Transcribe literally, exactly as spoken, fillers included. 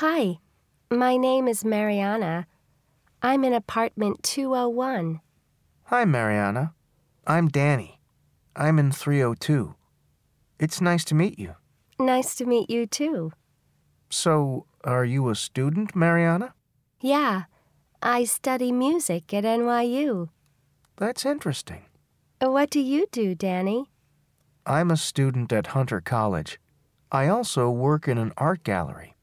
Hi, my name is Mariana. I'm in apartment two oh one. Hi, Mariana. I'm Danny. I'm in three oh two. It's nice to meet you. Nice to meet you, too. So, are you a student, Mariana? Yeah, I study music at N Y U. That's interesting. What do you do, Danny? I'm a student at Hunter College. I also work in an art gallery.